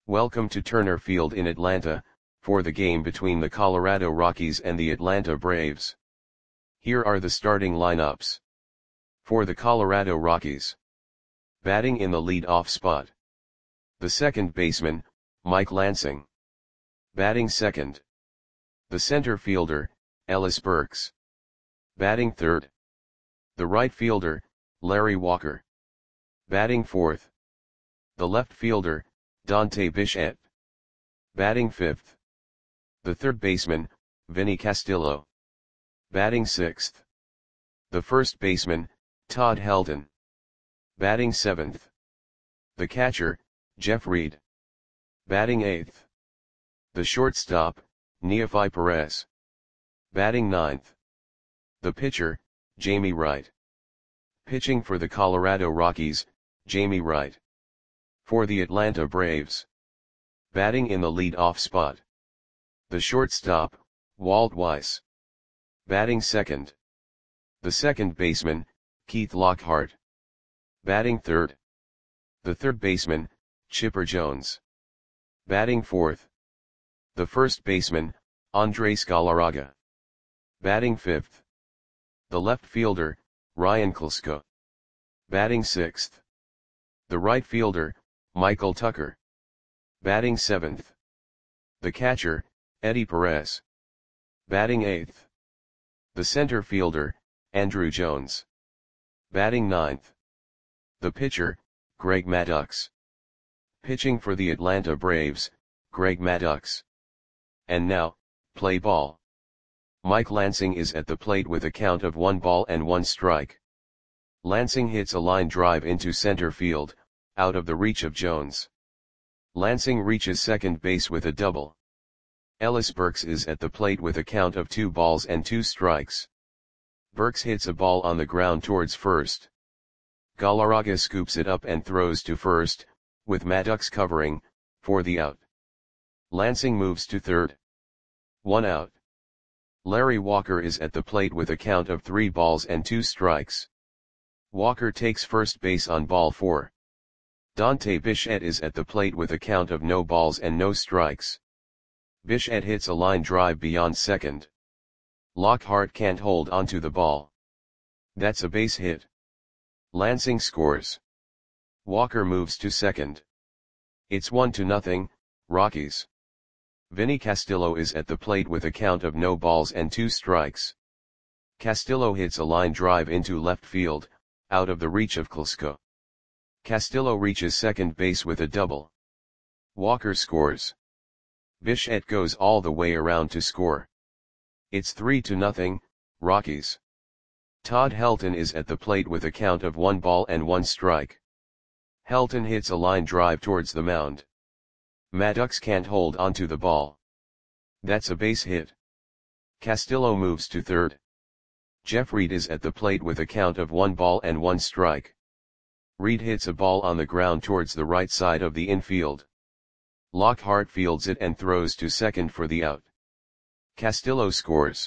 Welcome to Turner Field in Atlanta, for the game between the Colorado Rockies and the Atlanta Braves. Here are the starting lineups. For the Colorado Rockies. Batting in the lead-off spot. The second baseman, Mike Lansing. Batting second. The center fielder, Ellis Burks. Batting third. The right fielder, Larry Walker. Batting fourth. The left fielder, Dante Bichette. Batting fifth. The third baseman, Vinny Castillo. Batting sixth. The first baseman, Todd Helton. Batting seventh. The catcher, Jeff Reed. Batting eighth. The shortstop, Neefi Perez. Batting ninth. The pitcher, Jamie Wright. Pitching for the Colorado Rockies, Jamie Wright. For the Atlanta Braves. Batting in the lead-off spot. The shortstop, Walt Weiss. Batting second. The second baseman, Keith Lockhart. Batting third. The third baseman, Chipper Jones. Batting fourth. The first baseman, Andres Galarraga. Batting fifth. The left fielder, Ryan Klesko. Batting sixth. The right fielder, Michael Tucker. Batting seventh. The catcher, Eddie Perez. Batting eighth. The center fielder, Andrew Jones. Batting ninth. The pitcher, Greg Maddux. Pitching for the Atlanta Braves, Greg Maddux. And now, play ball. Mike Lansing is at the plate with a count of 1 strike. Lansing hits a line drive into center field, out of the reach of Jones. Lansing reaches second base with a double. Ellis Burks is at the plate with a count of 2 strikes. Burks hits a ball on the ground towards first. Galarraga scoops it up and throws to first, with Maddux covering, for the out. Lansing moves to third. 1 out. Larry Walker is at the plate with a count of 3 strikes. Walker takes first base on ball 4. Dante Bichette is at the plate with a count of no strikes. Bichette hits a line drive beyond second. Lockhart can't hold onto the ball. That's a base hit. Lansing scores. Walker moves to second. It's 1-0, Rockies. Vinny Castillo is at the plate with a count of no strikes. Castillo hits a line drive into left field, out of the reach of Klesko. Castillo reaches second base with a double. Walker scores. Bichette goes all the way around to score. It's 3-0, Rockies. Todd Helton is at the plate with a count of 1 strike. Helton hits a line drive towards the mound. Maddux can't hold onto the ball. That's a base hit. Castillo moves to third. Jeff Reed is at the plate with a count of 1 strike. Reed hits a ball on the ground towards the right side of the infield. Lockhart fields it and throws to second for the out. Castillo scores.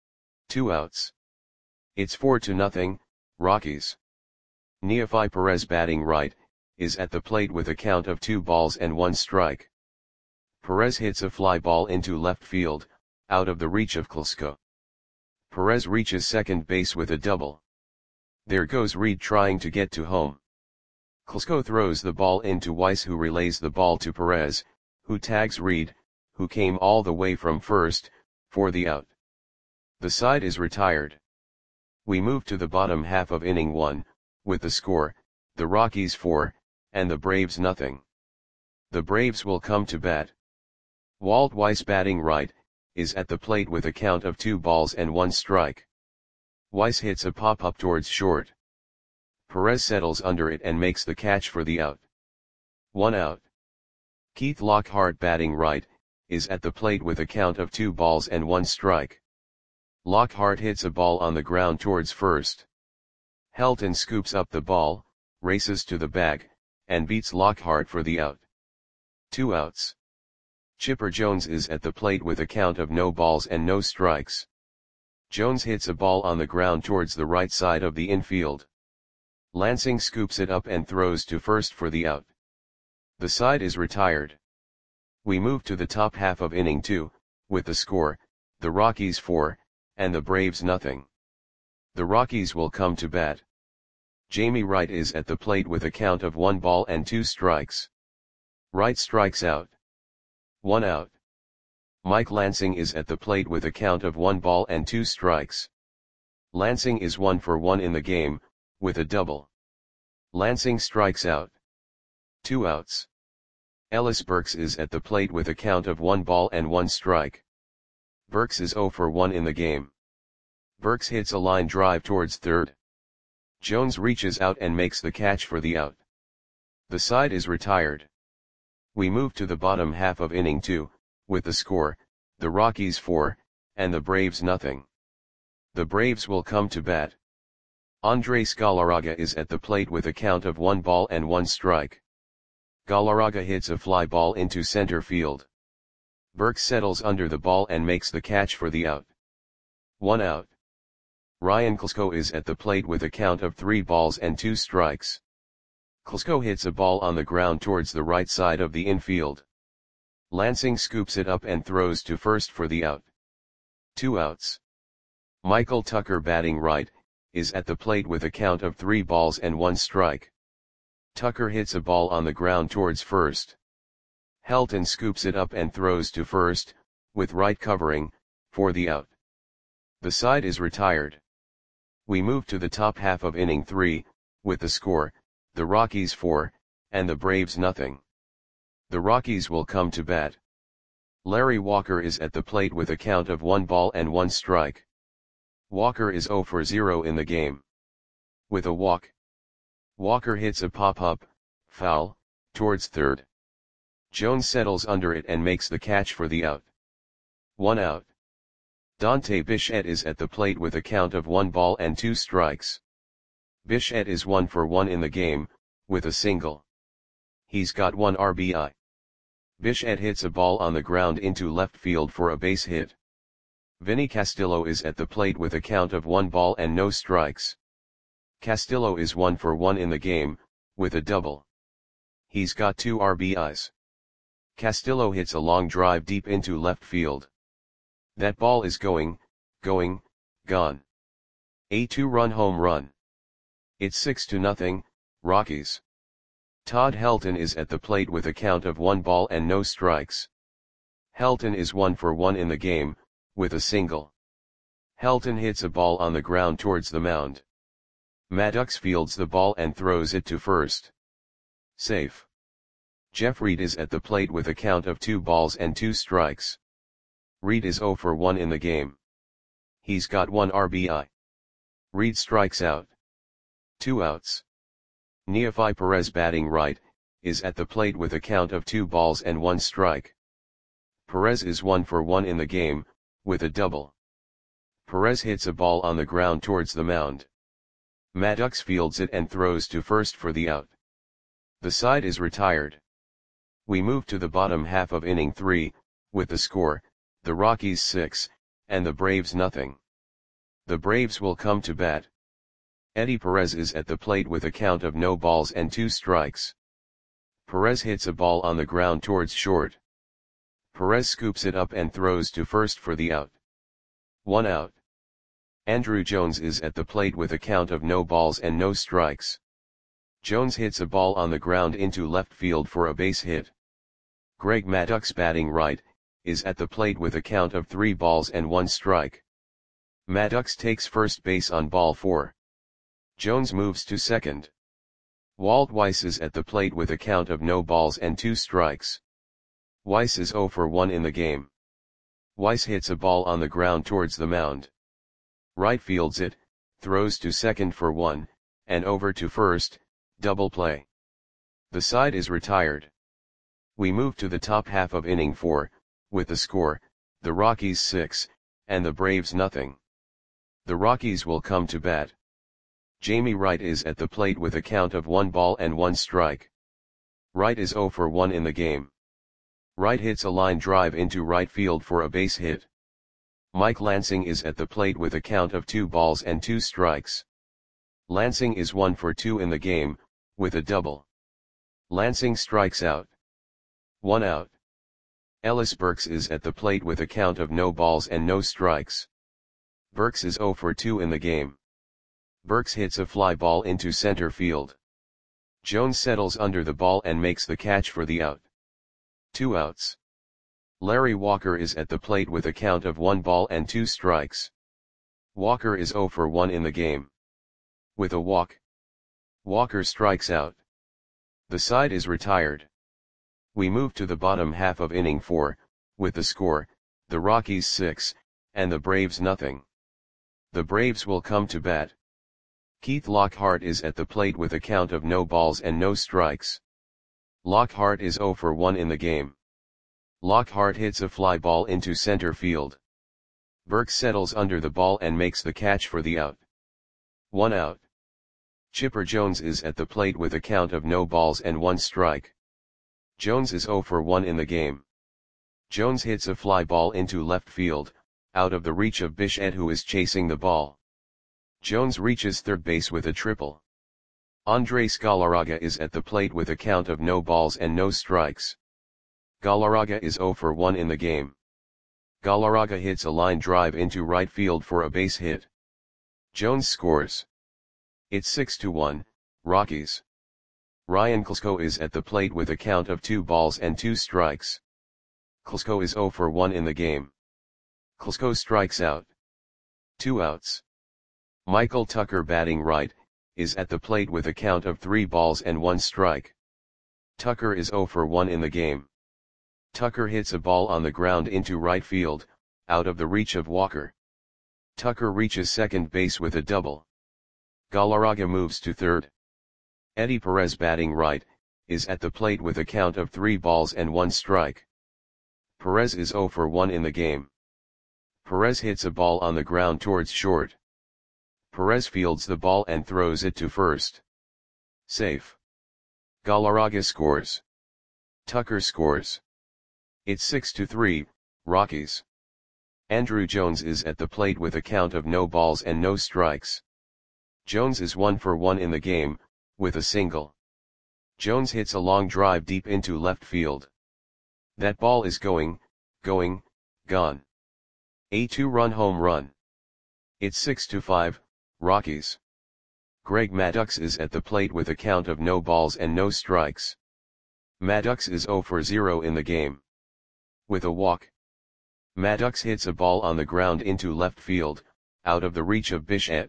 2 outs. It's 4-0, Rockies. Neefi Perez batting right, is at the plate with a count of 2 strike. Perez hits a fly ball into left field, out of the reach of Klesko. Perez reaches second base with a double. There goes Reed trying to get to home. Klesko throws the ball into Weiss, who relays the ball to Perez, who tags Reed, who came all the way from first, for the out. The side is retired. We move to the bottom half of inning 1, with the score, the Rockies 4, and the Braves nothing. The Braves will come to bat. Walt Weiss batting right, is at the plate with a count of 2 strike. Weiss hits a pop-up towards short. Perez settles under it and makes the catch for the out. 1 out. Keith Lockhart batting right, is at the plate with a count of 2 strike. Lockhart hits a ball on the ground towards first. Helton scoops up the ball, races to the bag, and beats Lockhart for the out. 2 outs. Chipper Jones is at the plate with a count of no strikes. Jones hits a ball on the ground towards the right side of the infield. Lansing scoops it up and throws to first for the out. The side is retired. We move to the top half of inning 2, with the score, the Rockies 4, and the Braves nothing. The Rockies will come to bat. Jamie Wright is at the plate with a count of 1 ball and 2 strikes. Wright strikes out. 1 out. Mike Lansing is at the plate with a count of 1 ball and 2 strikes. Lansing is 1 for 1 in the game, with a double. Lansing strikes out. 2 outs. Ellis Burks is at the plate with a count of 1 ball and 1 strike. Burks is 0 for 1 in the game. Burks hits a line drive towards third. Jones reaches out and makes the catch for the out. The side is retired. We move to the bottom half of inning 2, with the score, the Rockies 4, and the Braves nothing. The Braves will come to bat. Andres Galarraga is at the plate with a count of 1 ball and 1 strike. Galarraga hits a fly ball into center field. Burks settles under the ball and makes the catch for the out. 1 out. Ryan Klesko is at the plate with a count of 3 balls and 2 strikes. Klesko hits a ball on the ground towards the right side of the infield. Lansing scoops it up and throws to first for the out. 2 outs. Michael Tucker, batting right, is at the plate with a count of 3 balls and 1 strike. Tucker hits a ball on the ground towards first. Helton scoops it up and throws to first, with Wright covering, for the out. The side is retired. We move to the top half of inning 3, with the score, the Rockies 4, and the Braves nothing. The Rockies will come to bat. Larry Walker is at the plate with a count of 1 ball and 1 strike. Walker is 0 for 0 in the game. With a walk, Walker hits a pop-up, foul, towards third. Jones settles under it and makes the catch for the out. 1 out. Dante Bichette is at the plate with a count of 1 ball and 2 strikes. Bichette is 1 for 1 in the game, with a single. He's got 1 RBI. Bichette hits a ball on the ground into left field for a base hit. Vinny Castillo is at the plate with a count of 1 ball and no strikes. Castillo is 1 for 1 in the game, with a double. He's got 2 RBIs. Castillo hits a long drive deep into left field. That ball is gone. A 2-run home run. It's 6-0, Rockies. Todd Helton is at the plate with a count of 1 ball and no strikes. Helton is 1 for 1 in the game, with a single. Helton hits a ball on the ground towards the mound. Maddox fields the ball and throws it to first. Safe. Jeff Reed is at the plate with a count of 2 balls and 2 strikes. Reed is 0 for 1 in the game. He's got 1 RBI. Reed strikes out. 2 outs. Neefi Perez, batting right, is at the plate with a count of 2 balls and 1 strike. Perez is 1 for 1 in the game, with a double. Perez hits a ball on the ground towards the mound. Maddox fields it and throws to first for the out. The side is retired. We move to the bottom half of inning 3, with the score, the Rockies 6, and the Braves nothing. The Braves will come to bat. Eddie Perez is at the plate with a count of no balls and 2 strikes. Perez hits a ball on the ground towards short. Perez scoops it up and throws to first for the out. 1 out. Andrew Jones is at the plate with a count of no balls and no strikes. Jones hits a ball on the ground into left field for a base hit. Greg Maddux, batting right, is at the plate with a count of 3 balls and 1 strike. Maddux takes first base on ball 4. Jones moves to second. Walt Weiss is at the plate with a count of no balls and 2 strikes. Weiss is 0 for 1 in the game. Weiss hits a ball on the ground towards the mound. Right fields it, throws to second for 1, and over to first, double play. The side is retired. We move to the top half of inning 4, with the score, the Rockies 6, and the Braves nothing. The Rockies will come to bat. Jamie Wright is at the plate with a count of 1 ball and 1 strike. Wright is 0 for 1 in the game. Wright hits a line drive into right field for a base hit. Mike Lansing is at the plate with a count of 2 balls and 2 strikes. Lansing is 1 for 2 in the game, with a double. Lansing strikes out. 1 out. Ellis Burks is at the plate with a count of no balls and no strikes. Burks is 0 for 2 in the game. Burks hits a fly ball into center field. Jones settles under the ball and makes the catch for the out. 2 outs. Larry Walker is at the plate with a count of 1 ball and 2 strikes. Walker is 0 for 1 in the game. With a walk, Walker strikes out. The side is retired. We move to the bottom half of inning 4, with the score, the Rockies 6, and the Braves nothing. The Braves will come to bat. Keith Lockhart is at the plate with a count of no balls and no strikes. Lockhart is 0 for 1 in the game. Lockhart hits a fly ball into center field. Burks settles under the ball and makes the catch for the out. 1 out. Chipper Jones is at the plate with a count of no balls and 1 strike. Jones is 0 for 1 in the game. Jones hits a fly ball into left field, out of the reach of Bichette, who is chasing the ball. Jones reaches third base with a triple. Andres Galarraga is at the plate with a count of no balls and no strikes. Galarraga is 0 for 1 in the game. Galarraga hits a line drive into right field for a base hit. Jones scores. It's 6-1, Rockies. Ryan Klesko is at the plate with a count of 2 balls and 2 strikes. Klesko is 0 for 1 in the game. Klesko strikes out. 2 outs. Michael Tucker, batting right, is at the plate with a count of 3 balls and 1 strike. Tucker is 0 for 1 in the game. Tucker hits a ball on the ground into right field, out of the reach of Walker. Tucker reaches second base with a double. Galarraga moves to third. Eddie Perez, batting right, is at the plate with a count of 3 balls and 1 strike. Perez is 0 for 1 in the game. Perez hits a ball on the ground towards short. Perez fields the ball and throws it to first. Safe. Galarraga scores. Tucker scores. It's 6-3, Rockies. Andrew Jones is at the plate with a count of no balls and no strikes. Jones is 1 for 1 in the game, with a single. Jones hits a long drive deep into left field. That ball is gone. A 2-run home run. It's 6-5, Rockies. Greg Maddux is at the plate with a count of no balls and no strikes. Maddux is 0 for 0 in the game. With a walk, Maddux hits a ball on the ground into left field, out of the reach of Bichette.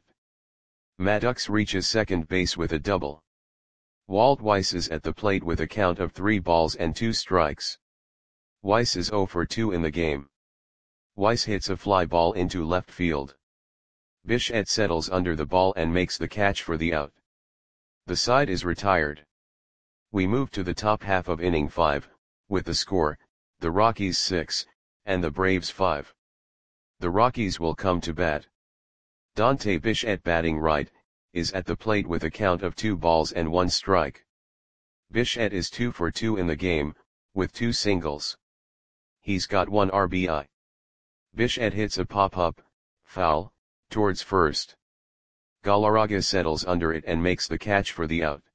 Maddux reaches second base with a double. Walt Weiss is at the plate with a count of 3 balls and 2 strikes. Weiss is 0 for 2 in the game. Weiss hits a fly ball into left field. Bichette settles under the ball and makes the catch for the out. The side is retired. We move to the top half of inning 5, with the score, the Rockies 6, and the Braves 5. The Rockies will come to bat. Dante Bichette, batting right, is at the plate with a count of 2 balls and 1 strike. Bichette is 2 for 2 in the game, with 2 singles. He's got 1 RBI. Bichette hits a pop-up, foul, towards first. Galarraga settles under it and makes the catch for the out.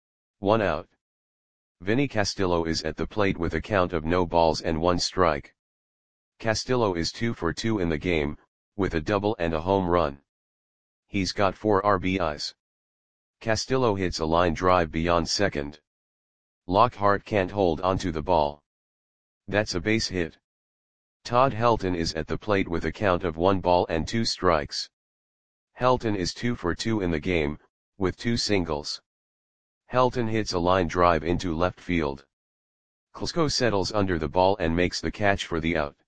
1 out. Vinny Castillo is at the plate with a count of no balls and 1 strike. Castillo is 2 for 2 in the game, with a double and a home run. He's got 4 RBIs. Castillo hits a line drive beyond second. Lockhart can't hold onto the ball. That's a base hit. Todd Helton is at the plate with a count of 1 ball and 2 strikes. Helton is 2 for 2 in the game, with 2 singles. Helton hits a line drive into left field. Klesko settles under the ball and makes the catch for the out.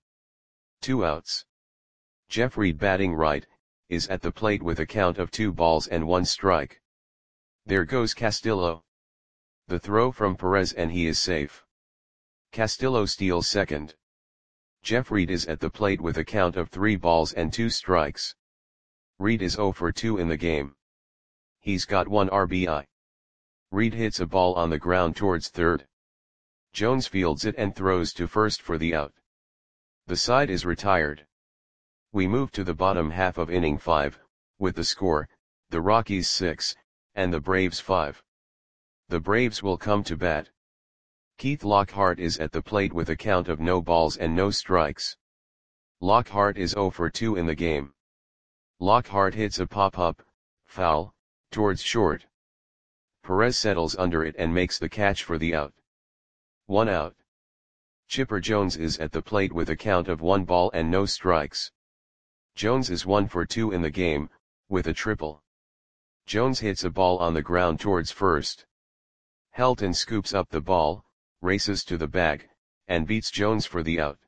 2 outs. Jeff Reed, batting right, is at the plate with a count of 2 balls and 1 strike. There goes Castillo. The throw from Perez and he is safe. Castillo steals second. Jeff Reed is at the plate with a count of 3 balls and 2 strikes. Reed is 0 for 2 in the game. He's got 1 RBI. Reed hits a ball on the ground towards third. Jones fields it and throws to first for the out. The side is retired. We move to the bottom half of inning 5, with the score, the Rockies 6, and the Braves 5. The Braves will come to bat. Keith Lockhart is at the plate with a count of no balls and no strikes. Lockhart is 0 for 2 in the game. Lockhart hits a pop-up, foul, towards short. Perez settles under it and makes the catch for the out. 1 out. Chipper Jones is at the plate with a count of 1 ball and no strikes. Jones is 1 for 2 in the game, with a triple. Jones hits a ball on the ground towards first. Helton scoops up the ball, races to the bag, and beats Jones for the out.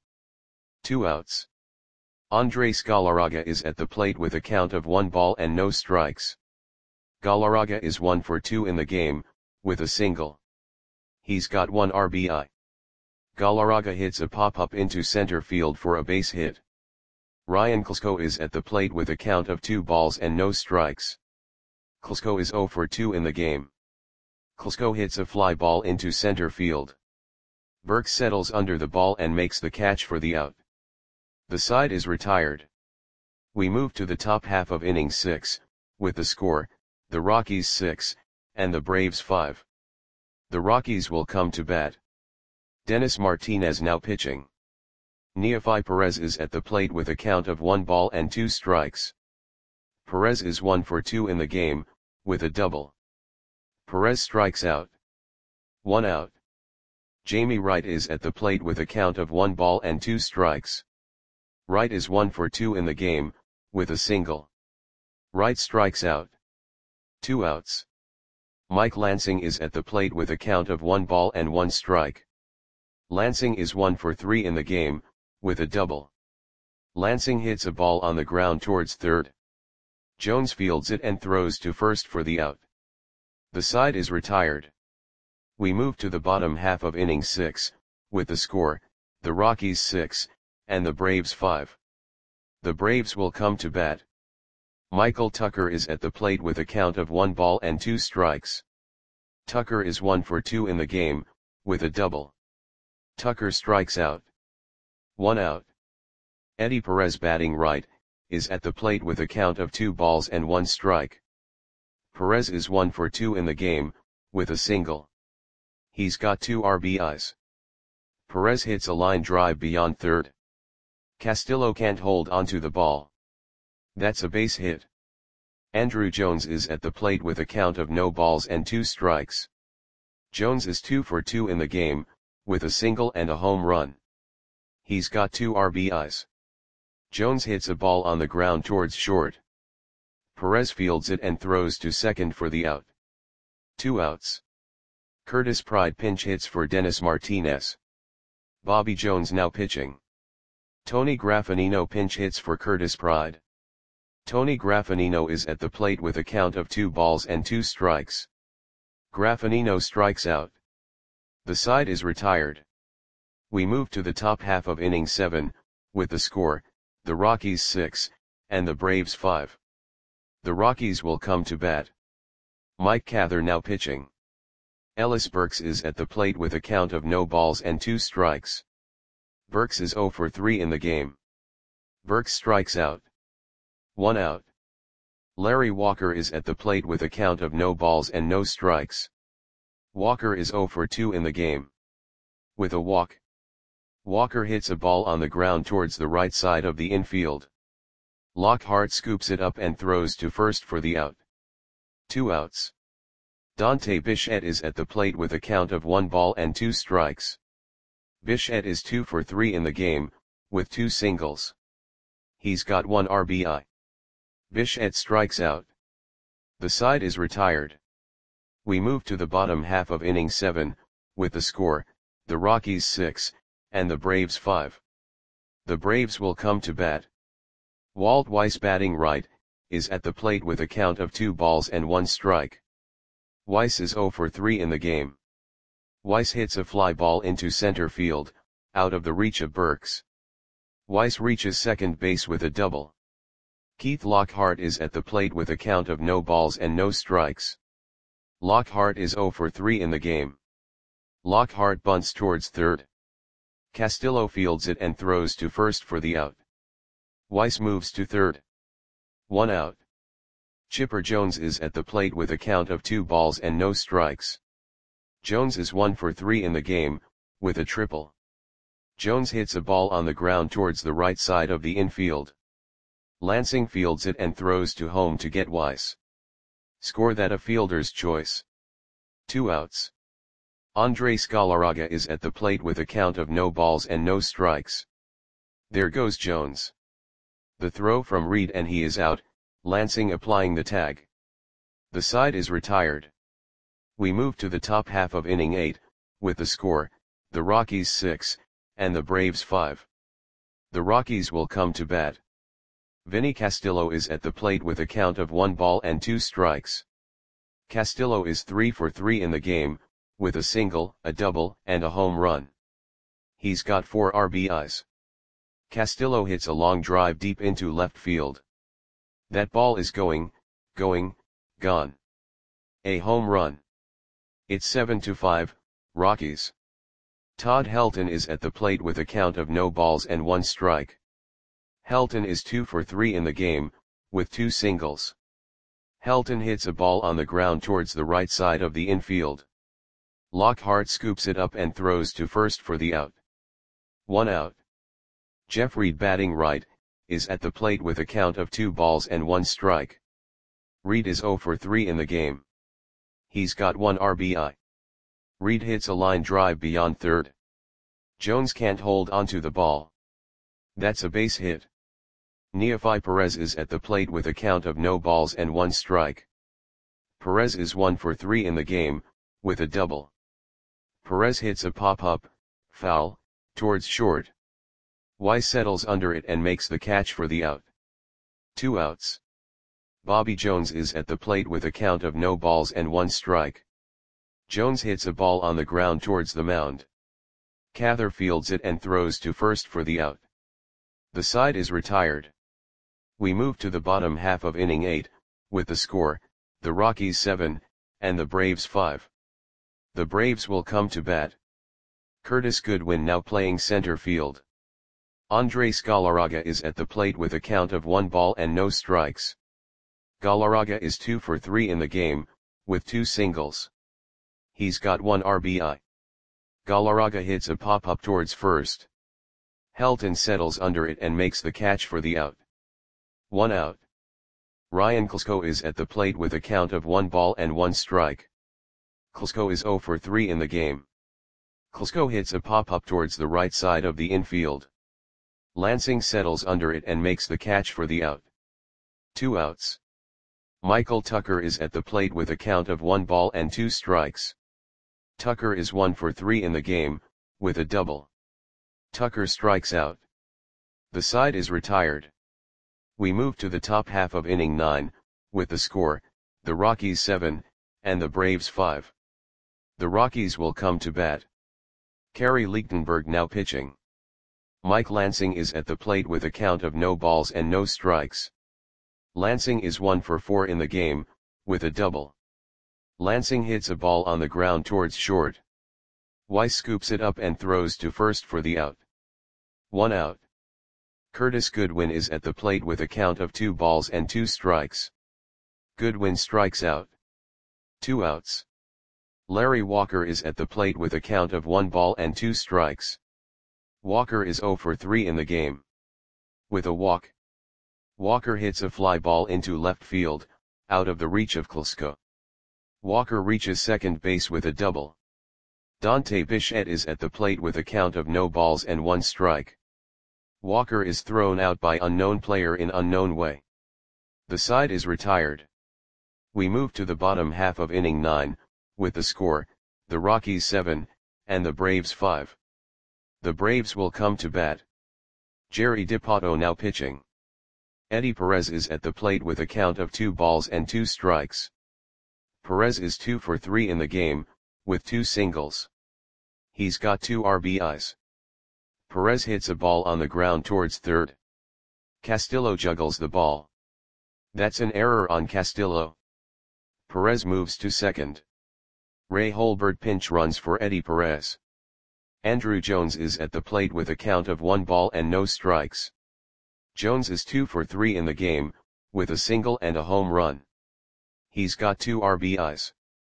2 outs. Andres Galarraga is at the plate with a count of 1 ball and no strikes. Galarraga is 1 for 2 in the game, with a single. He's got 1 RBI. Galarraga hits a pop-up into center field for a base hit. Ryan Klesko is at the plate with a count of 2 balls and no strikes. Klesko is 0 for 2 in the game. Klesko hits a fly ball into center field. Burks settles under the ball and makes the catch for the out. The side is retired. We move to the top half of inning 6, with the score, the Rockies 6, and the Braves 5. The Rockies will come to bat. Dennis Martinez now pitching. Neofi Perez is at the plate with a count of 1 ball and 2 strikes. Perez is 1 for 2 in the game, with a double. Perez strikes out. 1 out. Jamie Wright is at the plate with a count of 1 ball and 2 strikes. Wright is 1 for 2 in the game, with a single. Wright strikes out. 2 outs. Mike Lansing is at the plate with a count of 1 ball and 1 strike. Lansing is 1 for 3 in the game, with a double. Lansing hits a ball on the ground towards third. Jones fields it and throws to first for the out. The side is retired. We move to the bottom half of inning 6, with the score, the Rockies 6, and the Braves 5. The Braves will come to bat. Michael Tucker is at the plate with a count of 1 ball and 2 strikes. Tucker is 1 for 2 in the game, with a double. Tucker strikes out. 1 out. Eddie Perez batting right, is at the plate with a count of 2 balls and 1 strike. Perez is 1 for 2 in the game, with a single. He's got 2 RBIs. Perez hits a line drive beyond third. Castillo can't hold onto the ball. That's a base hit. Andruw Jones is at the plate with a count of no balls and 2 strikes. Jones is 2 for 2 in the game, with a single and a home run. He's got 2 RBIs. Jones hits a ball on the ground towards short. Perez fields it and throws to second for the out. 2 outs. Curtis Pride pinch hits for Dennis Martinez. Bobby Jones now pitching. Tony Graffanino pinch hits for Curtis Pride. Tony Graffanino is at the plate with a count of 2 balls and 2 strikes. Graffanino strikes out. The side is retired. We move to the top half of inning 7, with the score, the Rockies 6, and the Braves 5. The Rockies will come to bat. Mike Cather now pitching. Ellis Burks is at the plate with a count of no balls and 2 strikes. Burks is 0 for 3 in the game. Burks strikes out. 1 out. Larry Walker is at the plate with a count of no balls and no strikes. Walker is 0 for 2 in the game. With a walk. Walker hits a ball on the ground towards the right side of the infield. Lockhart scoops it up and throws to first for the out. 2 outs. Dante Bichette is at the plate with a count of 1 ball and 2 strikes. Bichette is 2 for 3 in the game, with 2 singles. He's got 1 RBI. Bichette strikes out. The side is retired. We move to the bottom half of inning 7, with the score, the Rockies 6, and the Braves 5. The Braves will come to bat. Walt Weiss batting right, is at the plate with a count of 2 balls and 1 strike. Weiss is 0 for 3 in the game. Weiss hits a fly ball into center field, out of the reach of Burks. Weiss reaches second base with a double. Keith Lockhart is at the plate with a count of no balls and no strikes. Lockhart is 0 for 3 in the game. Lockhart bunts towards third. Castillo fields it and throws to first for the out. Weiss moves to third. 1 out. Chipper Jones is at the plate with a count of 2 balls and no strikes. Jones is 1 for 3 in the game, with a triple. Jones hits a ball on the ground towards the right side of the infield. Lansing fields it and throws to home to get Weiss. Score that a fielder's choice. 2 outs. Andres Galarraga is at the plate with a count of no balls and no strikes. There goes Jones. The throw from Reed and he is out, Lansing applying the tag. The side is retired. We move to the top half of inning 8, with the score, the Rockies 6, and the Braves 5. The Rockies will come to bat. Vinny Castillo is at the plate with a count of 1 ball and 2 strikes. Castillo is 3 for 3 in the game, with a single, a double, and a home run. He's got 4 RBIs. Castillo hits a long drive deep into left field. That ball is going, gone. A home run. It's 7-5, Rockies. Todd Helton is at the plate with a count of no balls and 1 strike. Helton is 2 for 3 in the game, with 2 singles. Helton hits a ball on the ground towards the right side of the infield. Lockhart scoops it up and throws to first for the out. 1 out. Jeff Reed, batting right, is at the plate with a count of 2 balls and 1 strike. Reed is 0 for 3 in the game. He's got 1 RBI. Reed hits a line drive beyond third. Jones can't hold onto the ball. That's a base hit. Neefi Perez is at the plate with a count of no balls and 1 strike. Perez is 1 for 3 in the game, with a double. Perez hits a pop-up, foul, towards short. Weiss settles under it and makes the catch for the out. 2 outs. Bobby Jones is at the plate with a count of no balls and 1 strike. Jones hits a ball on the ground towards the mound. Cather fields it and throws to first for the out. The side is retired. We move to the bottom half of inning 8, with the score, the Rockies 7, and the Braves 5. The Braves will come to bat. Curtis Goodwin now playing center field. Andres Galarraga is at the plate with a count of 1 ball and no strikes. Galarraga is 2 for 3 in the game, with 2 singles. He's got 1 RBI. Galarraga hits a pop-up towards first. Helton settles under it and makes the catch for the out. 1 out. Ryan Klesko is at the plate with a count of 1 ball and 1 strike. Klesko is 0 for 3 in the game. Klesko hits a pop-up towards the right side of the infield. Lansing settles under it and makes the catch for the out. 2 outs. Michael Tucker is at the plate with a count of 1 ball and 2 strikes. Tucker is 1 for 3 in the game, with a double. Tucker strikes out. The side is retired. We move to the top half of inning 9, with the score, the Rockies 7, and the Braves 5. The Rockies will come to bat. Kerry Lichtenberg now pitching. Mike Lansing is at the plate with a count of no balls and no strikes. Lansing is 1 for 4 in the game, with a double. Lansing hits a ball on the ground towards short. Weiss scoops it up and throws to first for the out. 1 out. Curtis Goodwin is at the plate with a count of 2 balls and 2 strikes. Goodwin strikes out. 2 outs. Larry Walker is at the plate with a count of 1 ball and 2 strikes. Walker is 0 for 3 in the game. With a walk. Walker hits a fly ball into left field, out of the reach of Klesko. Walker reaches second base with a double. Dante Bichette is at the plate with a count of no balls and 1 strike. Walker is thrown out by unknown player in unknown way. The side is retired. We move to the bottom half of inning 9, with the score, the Rockies 7, and the Braves 5. The Braves will come to bat. Jerry Dipoto now pitching. Eddie Perez is at the plate with a count of 2 balls and 2 strikes. Perez is 2 for 3 in the game, with 2 singles. He's got 2 RBIs. Perez hits a ball on the ground towards third. Castillo juggles the ball. That's an error on Castillo. Perez moves to second. Ray Holbert pinch runs for Eddie Perez. Andrew Jones is at the plate with a count of 1 ball and no strikes. Jones is 2 for 3 in the game, with a single and a home run. He's got 2 RBIs.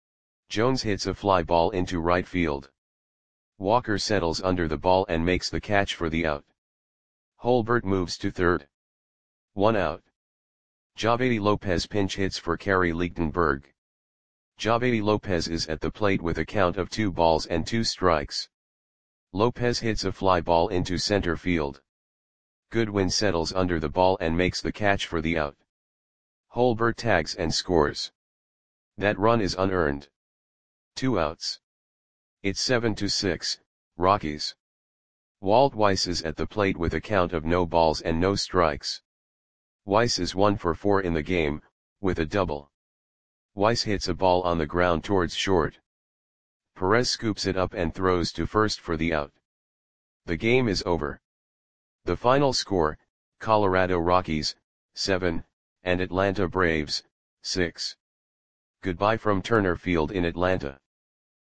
Jones hits a fly ball into right field. Walker settles under the ball and makes the catch for the out. Holbert moves to third. 1 out. Javady Lopez pinch hits for Kerry Lichtenberg. Javady Lopez is at the plate with a count of 2 balls and 2 strikes. Lopez hits a fly ball into center field. Goodwin settles under the ball and makes the catch for the out. Holbert tags and scores. That run is unearned. 2 outs. It's 7-6, Rockies. Walt Weiss is at the plate with a count of no balls and no strikes. Weiss is 1 for 4 in the game, with a double. Weiss hits a ball on the ground towards short. Perez scoops it up and throws to first for the out. The game is over. The final score, Colorado Rockies, 7, and Atlanta Braves, 6. Goodbye from Turner Field in Atlanta.